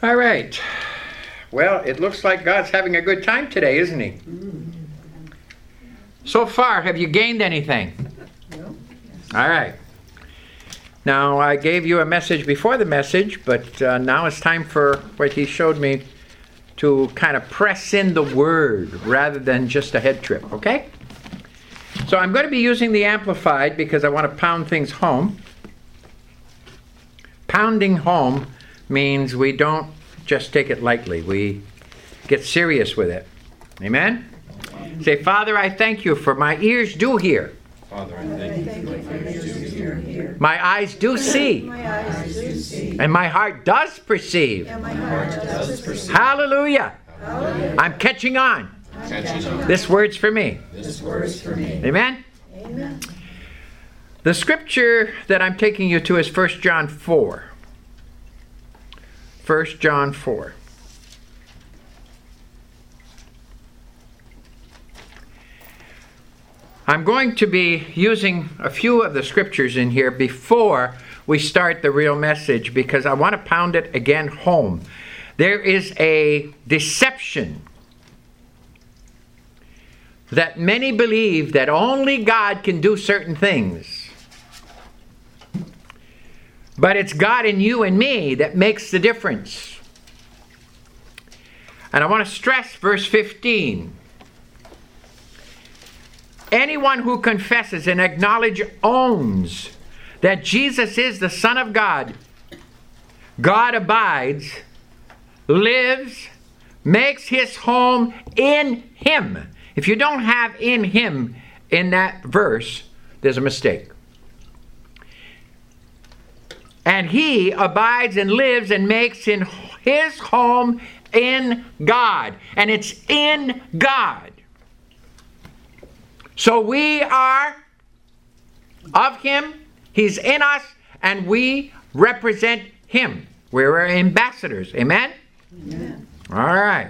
All right. Well, it looks like God's having a good time today, isn't he? So far, have you gained anything? No. All right. Now, I gave you a message before the message, but now it's time for what he showed me to kind of press in the word rather than just a head trip, okay? So I'm going to be using the Amplified because I want to pound things home. Pounding home means we don't just take it lightly. We get serious with it. Amen? Say, Father, I thank you for my ears do hear. Father, I thank you for my ears do hear. My eyes do see. And my heart does perceive. Hallelujah. I'm catching on. This word's for me. Amen? Amen. The scripture that I'm taking you to is 1 John 4. 1 John 4. I'm going to be using a few of the scriptures in here before we start the real message because I want to pound it again home. There is a deception that many believe that only God can do certain things. But it's God in you and me that makes the difference. And I want to stress verse 15. Anyone who confesses and owns that Jesus is the Son of God, God abides, lives, makes his home in him. If you don't have in him in that verse, there's a mistake. And he abides and lives and makes in his home in God. And it's in God. So we are of him, he's in us, and we represent him. We're ambassadors. Amen? Amen. All right.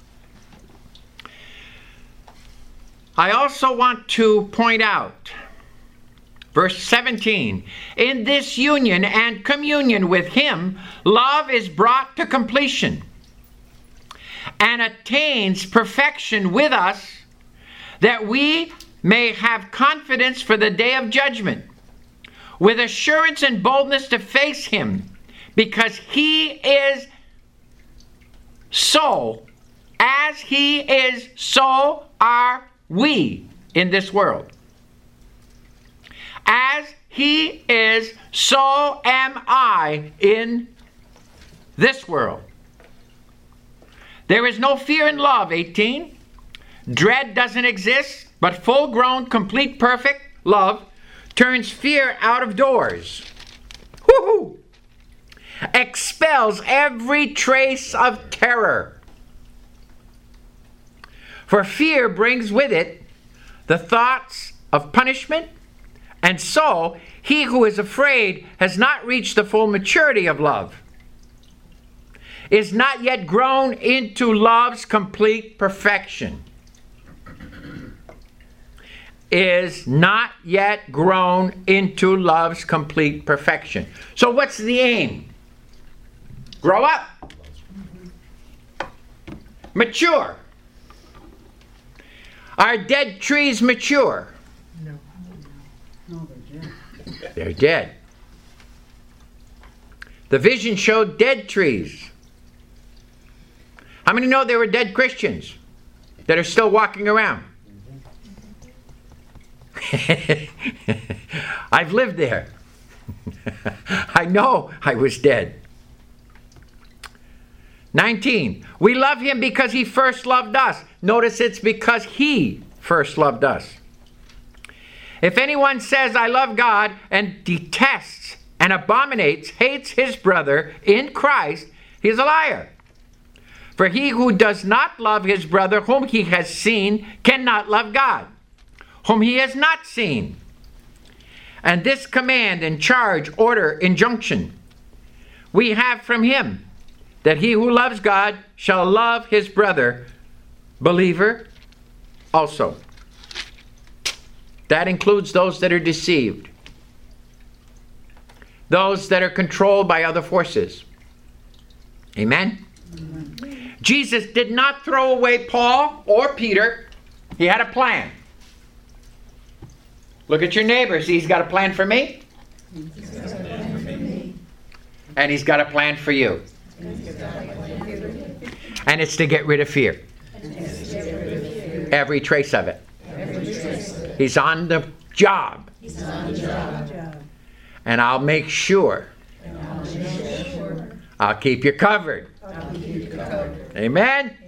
I also want to point out, verse 17, in this union and communion with him, love is brought to completion and attains perfection with us, that we may have confidence for the day of judgment, with assurance and boldness to face him, because he is so, as he is, so are we in this world. As he is, so am I in this world. There is no fear in love, 18. Dread doesn't exist, but full-grown, complete, perfect love turns fear out of doors. Woo-hoo! Expels every trace of terror. For fear brings with it the thoughts of punishment, and so he who is afraid has not reached the full maturity of love, is not yet grown into love's complete perfection. Is not yet grown into love's complete perfection. So what's the aim? Grow up. Mature. Are dead trees mature? No. No, they're dead. They're dead. The vision showed dead trees. How many know there were dead Christians that are still walking around? I've lived there. I know I was dead. 19. We love him because he first loved us. Notice it's because he first loved us. If anyone says, I love God, and detests and abominates, hates his brother in Christ, he is a liar. For he who does not love his brother whom he has seen cannot love God, whom he has not seen. And this command and charge, order, injunction, we have from him, that he who loves God shall love his brother, believer, also. That includes those that are deceived, those that are controlled by other forces. Amen? Jesus did not throw away Paul or Peter. He had a plan. Look at your neighbor. See, he's got a plan for me. And he's got a plan for you. And it's to get rid of fear. Every trace of it. He's on the job. And I'll make sure. I'll keep you covered. Amen?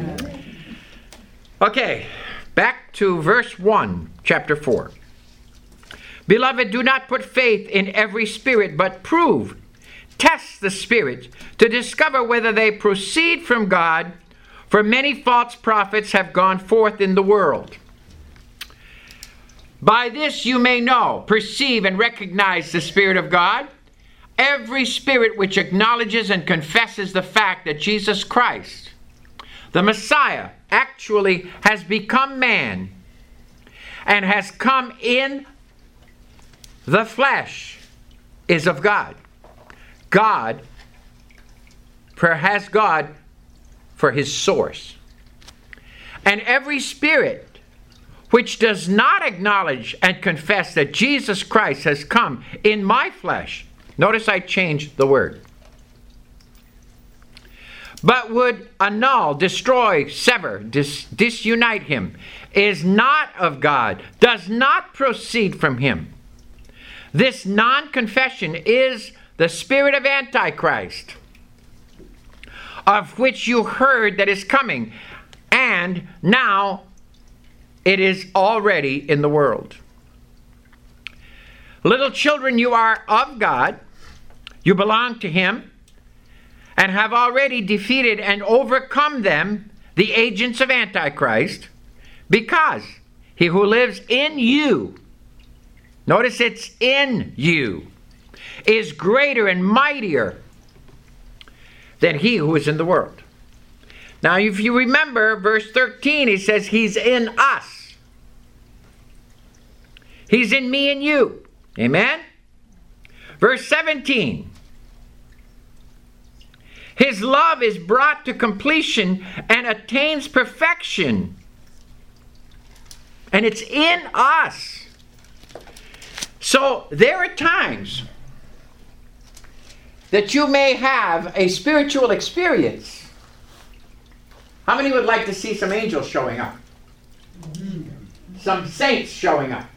Okay, back to verse 1, chapter 4. Beloved, do not put faith in every spirit, but test the spirits to discover whether they proceed from God, for many false prophets have gone forth in the world. By this you may know, perceive, and recognize the Spirit of God. Every spirit which acknowledges and confesses the fact that Jesus Christ, the Messiah, actually has become man and has come in the flesh is of God. God has God for his source. And every spirit which does not acknowledge and confess that Jesus Christ has come in my flesh, notice I changed the word, but would annul, destroy, sever, disunite him, is not of God, does not proceed from him. This non-confession is the spirit of Antichrist, of which you heard that is coming, and now it is already in the world. Little children, you are of God, you belong to him, and have already defeated and overcome them, the agents of Antichrist, because he who lives in you, notice it's in you, is greater and mightier than he who is in the world. Now, if you remember verse 13, he says he's in us. He's in me and you. Amen? Verse 17. His love is brought to completion and attains perfection. And it's in us. So there are times that you may have a spiritual experience. How many would like to see some angels showing up? Some saints showing up?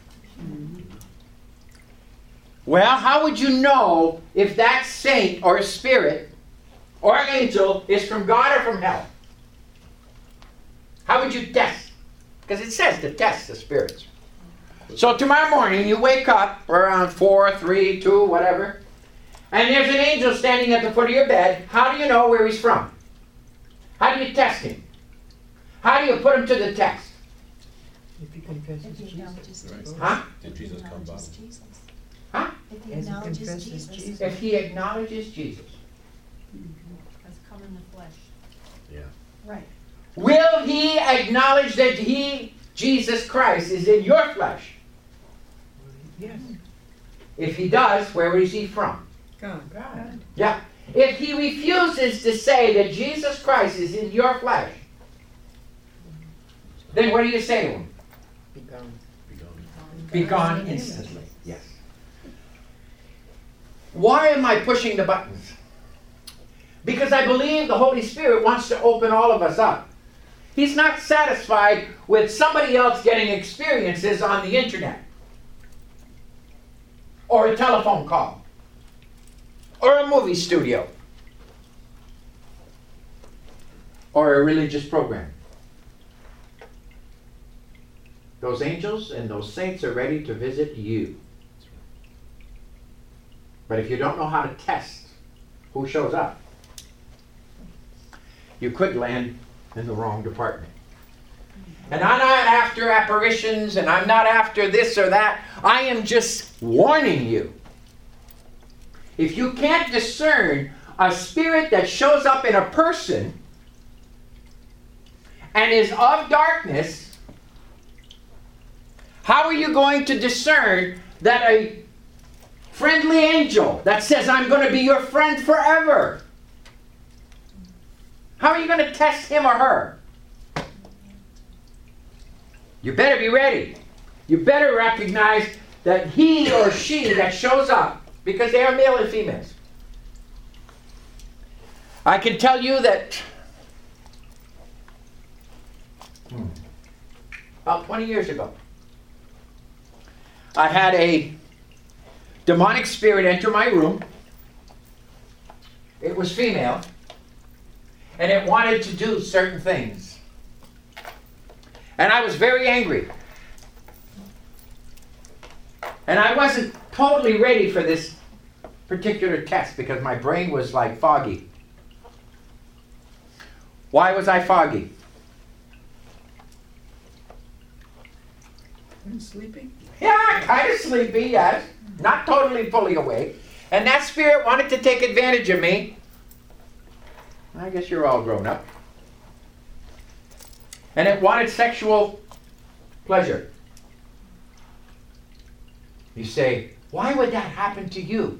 Well, how would you know if that saint or spirit or angel is from God or from hell? How would you test? Because it says to test the spirits. So tomorrow morning you wake up around 4, 3, 2, whatever, and there's an angel standing at the foot of your bed. How do you know where he's from? How do you test him? How do you put him to the test? If he confesses Jesus. Huh? Did Jesus come by? Huh? If he As he acknowledges confesses Jesus, Jesus. If he acknowledges Jesus. has come in the flesh. Yeah. Right. Will he acknowledge that he, Jesus Christ, is in your flesh? Yes. If he does, where is he from? God. Yeah. If he refuses to say that Jesus Christ is in your flesh, then what do you say to him? Be gone. Be gone. Be gone instantly. Yes. Why am I pushing the buttons? Because I believe the Holy Spirit wants to open all of us up. He's not satisfied with somebody else getting experiences on the internet, or a telephone call, or a movie studio, or a religious program. Those angels and those saints are ready to visit you. But if you don't know how to test who shows up, you could land in the wrong department. And I'm not after apparitions, and I'm not after this or that. I am just warning you. If you can't discern a spirit that shows up in a person and is of darkness, how are you going to discern that a friendly angel that says, I'm going to be your friend forever, How are you going to test him or her? You better be ready. You better recognize that he or she that shows up, because they are male and females. I can tell you that about 20 years ago, I had a demonic spirit enter my room. It was female, and it wanted to do certain things. And I was very angry. And I wasn't totally ready for this particular test because my brain was like foggy. Why was I foggy? Sleeping? Yeah, kind of sleepy, yes. Not totally fully awake. And that spirit wanted to take advantage of me. I guess you're all grown up. And it wanted sexual pleasure. You say, why would that happen to you?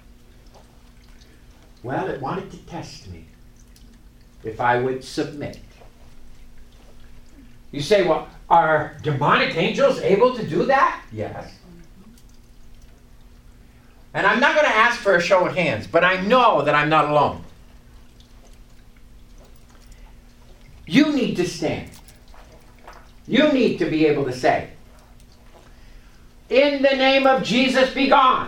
Well, it wanted to test me if I would submit. You say, well, are demonic angels able to do that? Yes. And I'm not going to ask for a show of hands, but I know that I'm not alone. You need to stand. You need to be able to say, in the name of Jesus, be gone.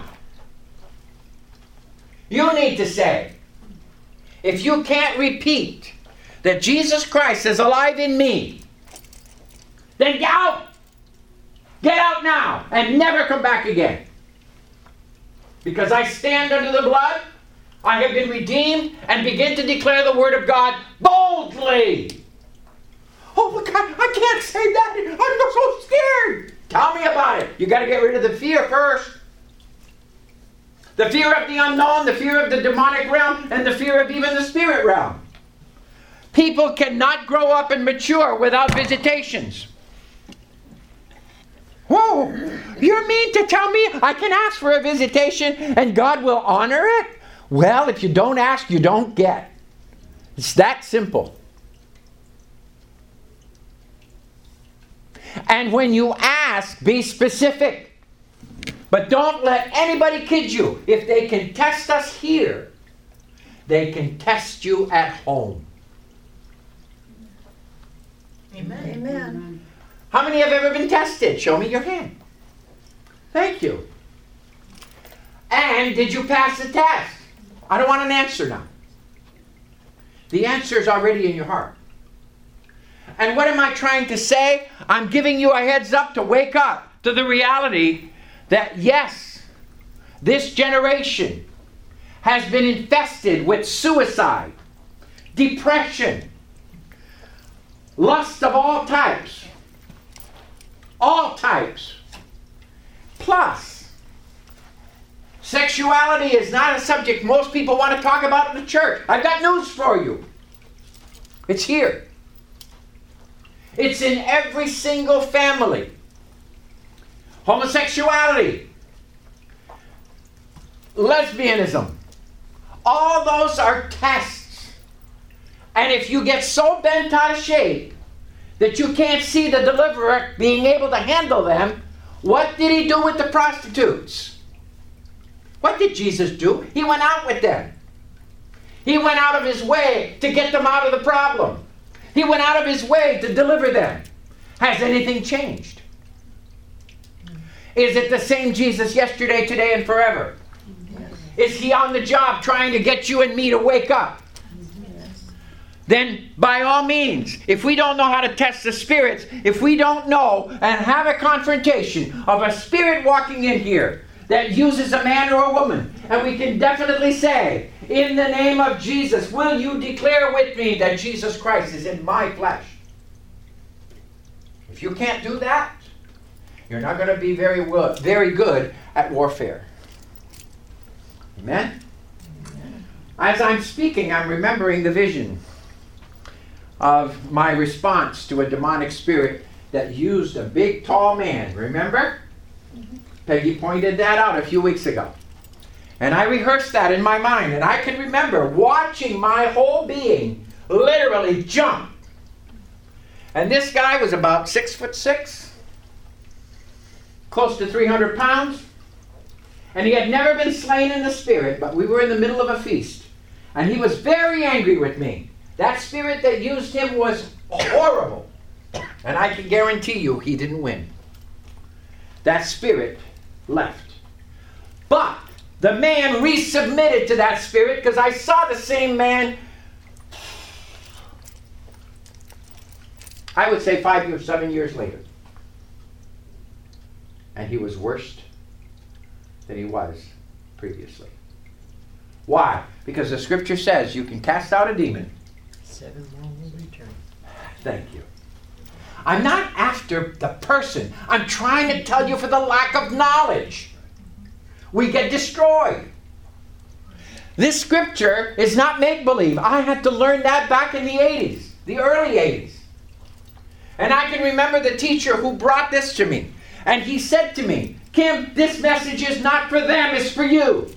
You need to say, if you can't repeat that Jesus Christ is alive in me, then get out. Get out now and never come back again. Because I stand under the blood, I have been redeemed, and begin to declare the word of God boldly. Oh my God, I can't say that. I'm so scared. Tell me about it. You got to get rid of the fear first. The fear of the unknown, the fear of the demonic realm, and the fear of even the spirit realm. People cannot grow up and mature without visitations. Whoa, you mean to tell me I can ask for a visitation and God will honor it? Well, if you don't ask, you don't get. It's that simple. And when you ask, be specific. But don't let anybody kid you. If they can test us here, they can test you at home. Amen. Amen. How many have ever been tested? Show me your hand. Thank you. And did you pass the test? I don't want an answer now. The answer is already in your heart. And what am I trying to say? I'm giving you a heads up to wake up to the reality that yes, this generation has been infested with suicide, depression, lust of all types. All types. Plus, sexuality is not a subject most people want to talk about in the church. I've got news for you. It's here. It's in every single family. Homosexuality, lesbianism, all those are tests. And if you get so bent out of shape that you can't see the deliverer being able to handle them, what did he do with the prostitutes? What did Jesus do? He went out with them. He went out of his way to get them out of the problem. He went out of his way to deliver them. Has anything changed? Is it the same Jesus yesterday, today, and forever? Yes. Is he on the job trying to get you and me to wake up? Yes. Then, by all means, if we don't know how to test the spirits, if we don't know and have a confrontation of a spirit walking in here that uses a man or a woman, and we can definitely say, in the name of Jesus, will you declare with me that Jesus Christ is in my flesh? If you can't do that, you're not going to be very good at warfare. Amen? As I'm speaking, I'm remembering the vision of my response to a demonic spirit that used a big, tall man. Remember? Peggy pointed that out a few weeks ago. And I rehearsed that in my mind. And I can remember watching my whole being literally jumped. And this guy was about 6'6", close to 300 pounds. And he had never been slain in the spirit, but we were in the middle of a feast. And he was very angry with me. That spirit that used him was horrible. And I can guarantee you he didn't win. That spirit left. But the man resubmitted to that spirit, because I saw the same man, I would say 5 or 7 years later. And he was worse than he was previously. Why? Because the scripture says you can cast out a demon. 7 more will return. Thank you. I'm not after the person. I'm trying to tell you for the lack of knowledge. We get destroyed. This scripture is not make-believe. I had to learn that back in the 80s, the early 80s. And I can remember the teacher who brought this to me. And he said to me, Kim, this message is not for them, it's for you.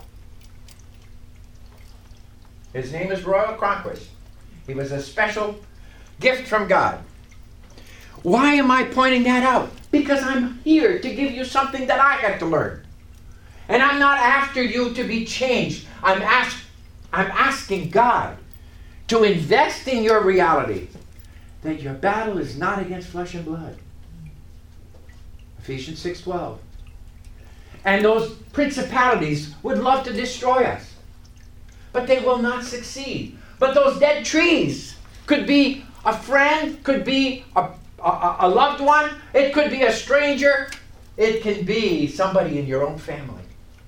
His name is Royal Cronquist. He was a special gift from God. Why am I pointing that out? Because I'm here to give you something that I had to learn. And I'm not after you to be changed. I'm asking God to invest in your reality that your battle is not against flesh and blood. Ephesians 6:12. And those principalities would love to destroy us, but they will not succeed. But those dead trees could be a friend, could be a loved one, it could be a stranger, it can be somebody in your own family.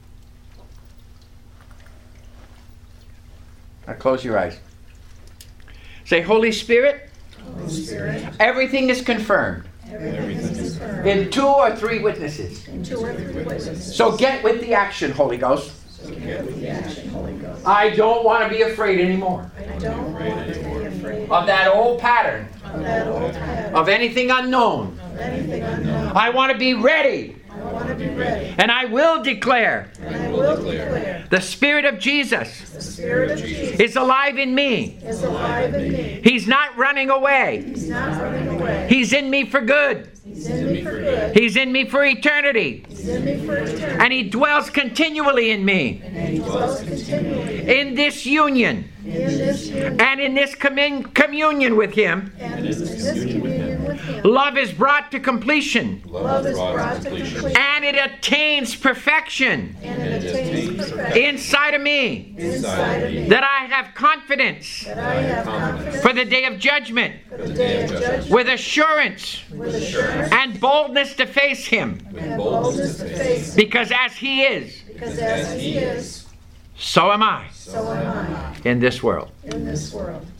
Now close your eyes. Say, Holy Spirit, Holy Spirit, everything is confirmed everything is confirmed in 2 or 3 witnesses. in 2 or 3 witnesses. So get with the action, Holy Ghost. So get with the action, Holy Ghost. I don't want to be afraid anymore I don't want to be afraid of that old pattern, of that old habit, of anything unknown. of anything unknown. I want to be ready, I want to be ready, and I will declare and I will declare the Spirit of Jesus the Spirit of Jesus is alive in me. is alive in me. He's not running away. He's not running away. He's in me for good. He's in me for good. He's in me for eternity. He's in me for eternity. And He dwells continually in me, And He dwells continually in this union, in this union and in this communion with Him. and in this communion with Him. Love is brought to completion, Love is brought to completion, and it attains perfection and it attains perfection inside of me, inside of me, that I have confidence that I have confidence for the day of judgment, for the day of judgment with assurance with assurance and boldness to face Him, and boldness to face Him. because as He is, Because as He is, so am I so am I in this world. in this world.